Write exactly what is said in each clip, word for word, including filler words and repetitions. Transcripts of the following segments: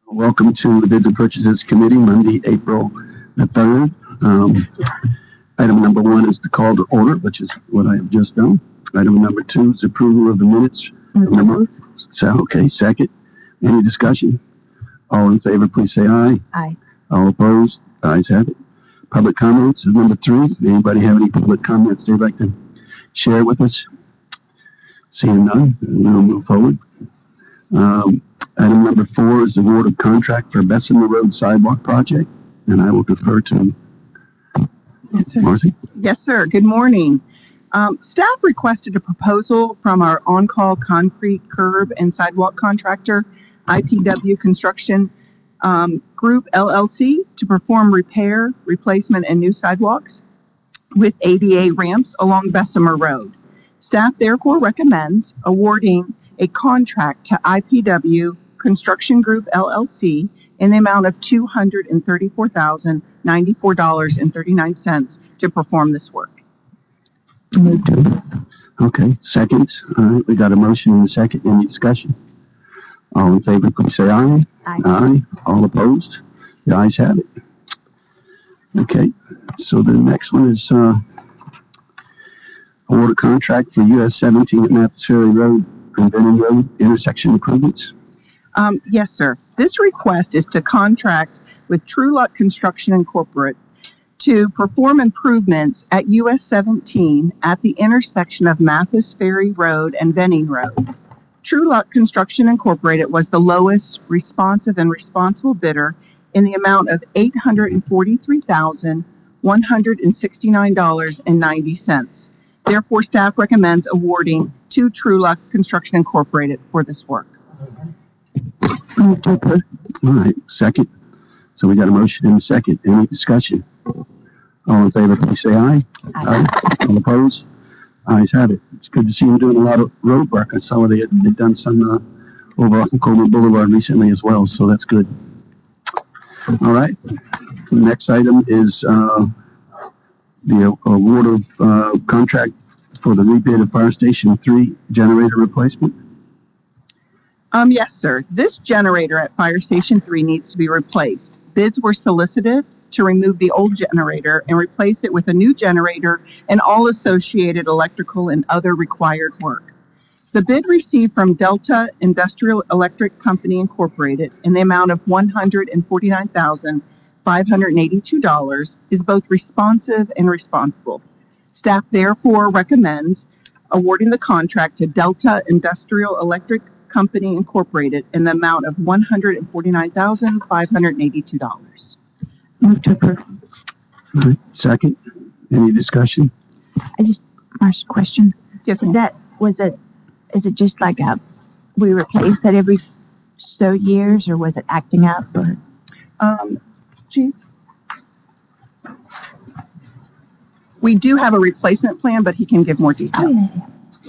Welcome to the Bids and Purchases Committee, Monday, April the third. Um, item number one is the call to order, which is what I have just done. Item number two is approval of the minutes. Number, so, okay, second. Any discussion? All in favor, please say aye. Aye. All opposed? Ayes have it. Public comments is number three. Anybody have any public comments they'd like to share with us? Seeing none, we'll move forward. Um, item number four is award of contract for Bessemer Road Sidewalk Project, and I will defer to Yes, sir. Marcy. Yes, sir. Good morning. Um, staff requested a proposal from our on-call concrete curb and sidewalk contractor, I P W Construction um, Group L L C, to perform repair, replacement, and new sidewalks with A D A ramps along Bessemer Road. Staff therefore recommends awarding a contract to I P W Construction Group L L C in the amount of two hundred thirty-four thousand ninety-four dollars and thirty-nine cents to perform this work. Okay, second. All right, we got a motion and a second. Any discussion? All in favor, please say aye. Aye. Aye. All opposed? The ayes have it. Okay, so the next one is uh, award a contract for U S seventeen at Mathis Ferry Road and Benning Road intersection improvements. Um, yes, sir. This request is to contract with True Luck Construction Incorporated to perform improvements at U S seventeen at the intersection of Mathis Ferry Road and Benning Road. True Luck Construction Incorporated was the lowest responsive and responsible bidder in the amount of eight hundred forty-three thousand one hundred sixty-nine dollars and ninety cents. Therefore, staff recommends awarding to True Luck Construction Incorporated for this work. All right, second. So we got a motion and a second. Any discussion? All in favor, please say aye. Aye. All opposed? Ayes have it. It's good to see you doing a lot of road work. I saw they had, they'd done some uh, over off of Coleman Boulevard recently as well, so that's good. All right. The next item is uh, the award of uh, contract for the rebid of Fire Station three generator replacement. Um, yes, sir. This generator at Fire Station three needs to be replaced. Bids were solicited to remove the old generator and replace it with a new generator and all associated electrical and other required work. The bid received from Delta Industrial Electric Company Incorporated in the amount of one hundred forty-nine thousand five hundred eighty-two dollars is both responsive and responsible. Staff therefore recommends awarding the contract to Delta Industrial Electric Company Incorporated in the amount of one hundred forty-nine thousand five hundred eighty-two dollars. Move to approve. All right, second. Any discussion? I just, Marcia, question. Yes, Is ma'am. that, was it, is it just like a, we replace that every so years, or was it acting up, or? Um, Chief? We do have a replacement plan, but he can give more Oh, details. yeah.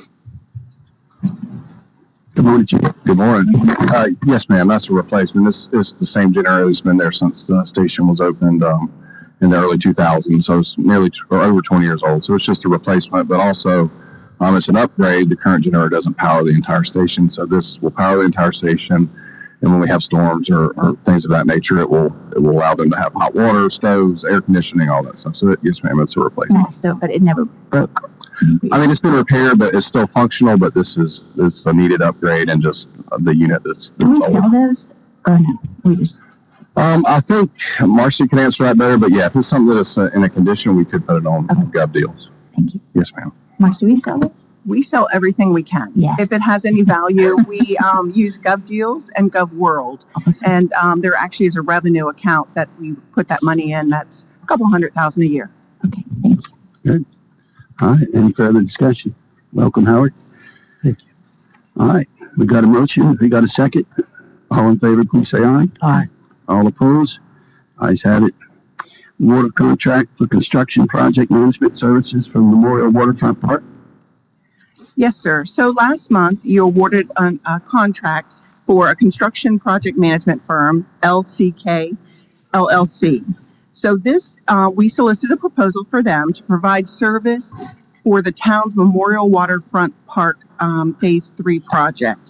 Good morning, Chief. Good morning. Uh, yes, ma'am, that's a replacement. This is the same generator that's been there since the station was opened um, in the early two thousands. So it's nearly t- or over twenty years old. So it's just a replacement, but also um, it's an upgrade. The current generator doesn't power the entire station. So this will power the entire station. And when we have storms or, or things of that nature, it will it will allow them to have hot water, stoves, air conditioning, all that stuff. So it, yes, ma'am, it's a replacement. No, still, but it never broke. I mean, it's been repaired, but it's still functional. But this is it's a needed upgrade and just the unit that's, Can we that's sell old. those, or no? We just, Um, I think Marcy can answer that better. But yeah, if it's something that's uh, in a condition, we could put it on Okay. Gov Deals. thank you. Yes, ma'am. Marcia, do we sell it? We sell everything we can. Yes. If it has any value, we um, use Gov Deals and Gov World. Awesome. And um, there actually is a revenue account that we put that money in. That's a couple hundred thousand a year. Okay, thank you. All right, any further discussion? Welcome, Howard. Thank you. All right, we got a motion. We got a second. All in favor, please say aye. Aye. All opposed? Ayes have it. Award of contract for construction project management services from Memorial Waterfront Park. Yes, sir. So last month, you awarded an, a contract for a construction project management firm, L C K L L C. So this, uh, we solicited a proposal for them to provide service for the town's Memorial Waterfront Park um, Phase three project.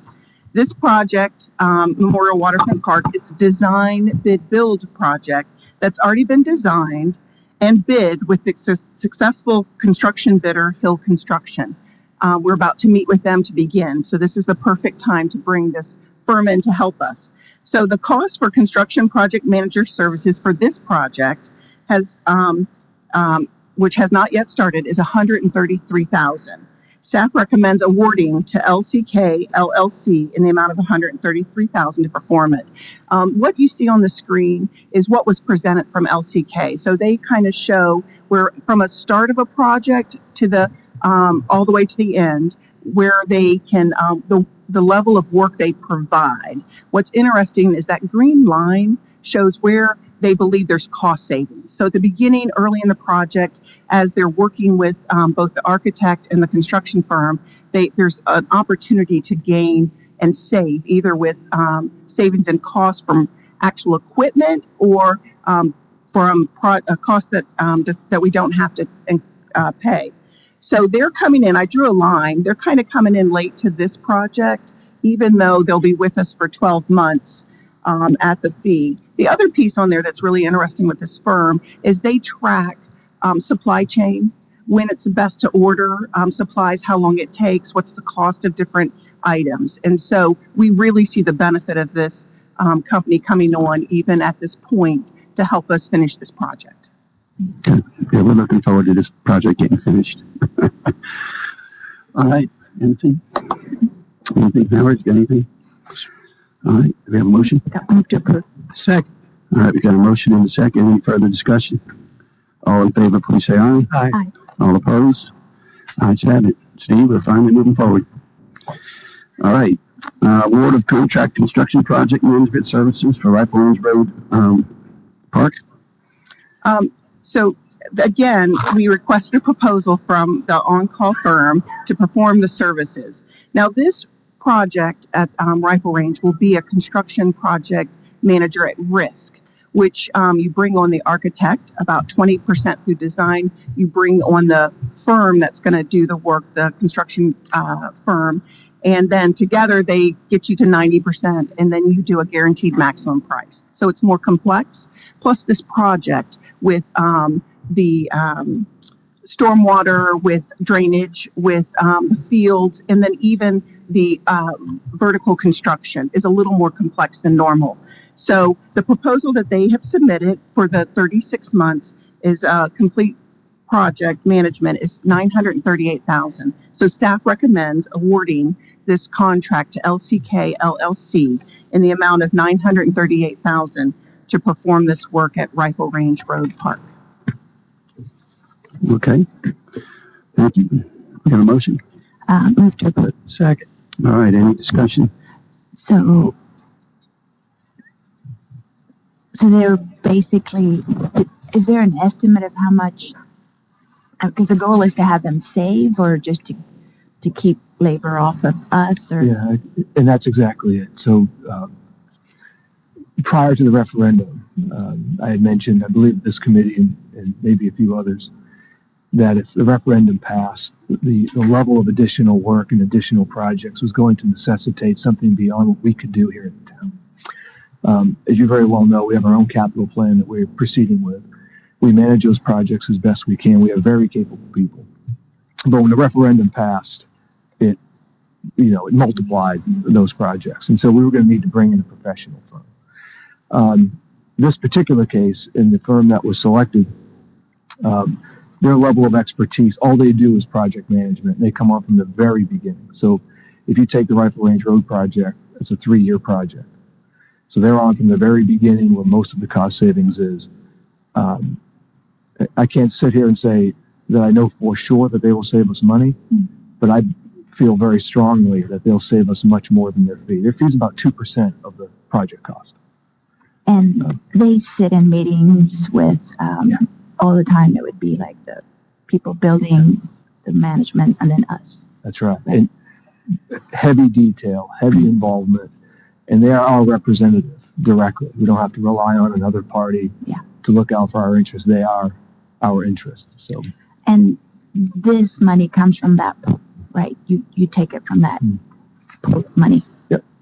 This project, um, Memorial Waterfront Park, is a design bid build project that's already been designed and bid with the su- successful construction bidder, Hill Construction. Uh, we're about to meet with them to begin, so this is the perfect time to bring this firm in to help us. So the cost for construction project manager services for this project has, um, um, which has not yet started, is one hundred thirty-three thousand dollars. Staff recommends awarding to L C K L L C in the amount of one hundred thirty-three thousand dollars to perform it. Um, what you see on the screen is what was presented from L C K. So they kind of show where from a start of a project to the um, all the way to the end, where they can um, the the level of work they provide. What's interesting is that green line shows where they believe there's cost savings. So at the beginning, early in the project, as they're working with um, both the architect and the construction firm, they, there's an opportunity to gain and save, either with um, savings in cost from actual equipment or um, from pro- a cost that um, that we don't have to uh, pay. So they're coming in. I drew a line. They're kind of coming in late to this project, even though they'll be with us for twelve months um, at the fee. The other piece on there that's really interesting with this firm is they track um, supply chain, when it's best to order um, supplies, how long it takes, what's the cost of different items. And so we really see the benefit of this um, company coming on even at this point to help us finish this project. Okay. Yeah, we're looking forward to this project getting finished. All right. Anything? Anything, Howard? You got anything? All right. Do we have a motion? Move to approve. Second. All right. We got a motion and a second. Any further discussion? All in favor, please say aye. Aye. Aye. All opposed? Ayes have it. Steve, we're finally moving forward. All right. Uh, award of contract construction project management services for Rifle Range Road um, Park. Um, so again, we requested a proposal from the on-call firm to perform the services. Now, this project at um, Rifle Range will be a construction project manager at risk, which um, you bring on the architect, about twenty percent through design. You bring on the firm that's going to do the work, the construction uh, firm, and then together they get you to ninety percent, and then you do a guaranteed maximum price. So it's more complex. Plus this project with um, the um, stormwater, with drainage, with um, the fields, and then even the uh, vertical construction is a little more complex than normal. So the proposal that they have submitted for the thirty-six months is a complete project management is nine hundred thirty-eight thousand dollars. So staff recommends awarding this contract to L C K L L C in the amount of nine hundred thirty-eight thousand dollars to perform this work at Rifle Range Road Park. Okay. Thank you. We got a motion? Uh, move to approve. Second. All right. Any discussion? So, so they're basically, is there an estimate of how much, because the goal is to have them save or just to, to keep labor off of us or? Yeah, and that's exactly it. So, um, prior to the referendum, um, I had mentioned, I believe this committee and, and maybe a few others, that if the referendum passed, the, the level of additional work and additional projects was going to necessitate something beyond what we could do here in the town. Um, as you very well know, we have our own capital plan that we're proceeding with. We manage those projects as best we can. We have very capable people. But when the referendum passed, it, you know, it multiplied those projects. And so we were going to need to bring in a professional firm. Um, this particular case, in the firm that was selected, um, their level of expertise, all they do is project management. They come on from the very beginning. So if you take the Rifle Range Road project, it's a three-year project. So they're on from the very beginning where most of the cost savings is. Um, I can't sit here and say that I know for sure that they will save us money, but I feel very strongly that they'll save us much more than their fee. Their fee is about two percent of the project cost. And they sit in meetings with, um, Yeah. all the time. It would be like the people building, the management, and then us. That's right. And heavy detail, heavy involvement, and they are our representative directly. We don't have to rely on another party Yeah. to look out for our interests. They are our interests. So And this money comes from that pool, right? You, you take it from that Mm. pool money. Yep.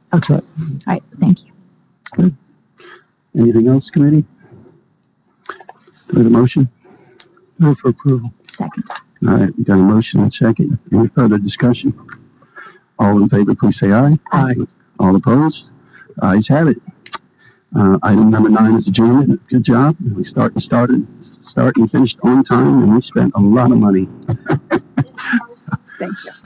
Okay. All right. Thank you. Anything else, committee? Do we have a motion? Move for approval. Second. All right, we got a motion and second. Any further discussion? All in favor, please say aye. Aye. All opposed? Ayes have it. Uh, item number nine is adjournment. Good job. We start, started, start and finished on time, and we spent a lot of money. Thank you.